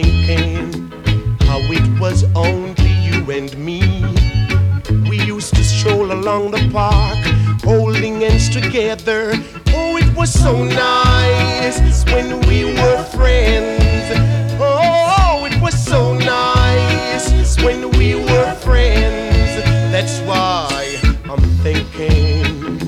thinking how it was only you and me. We used to stroll along the park, holding hands together. Oh, it was so nice when we were friends. Oh, it was so nice when we were friends. That's why I'm thinking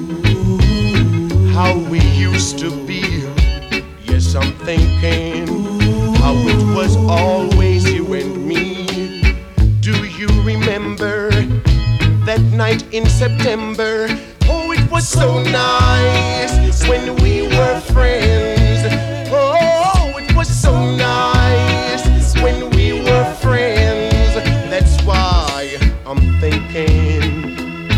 how we used to be. Yes, I'm thinking how it was always you and me. Do you remember that night in September? Oh, it was so nice when we were friends. Oh, it was so nice when we were friends. That's why I'm thinking.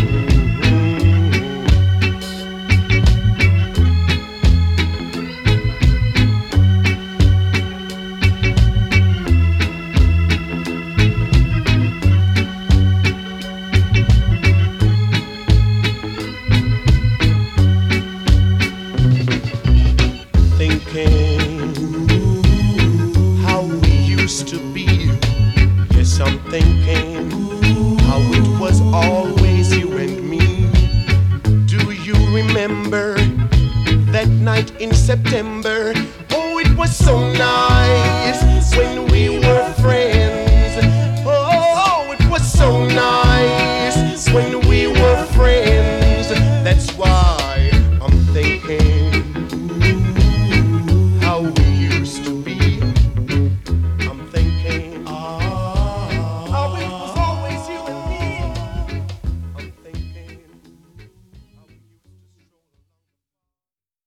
How we used to be. Yes, I'm thinking how it was always you and me. Do you remember that night in September? Oh, it was so nice when we were friends. Oh, it was so nice when we were friends.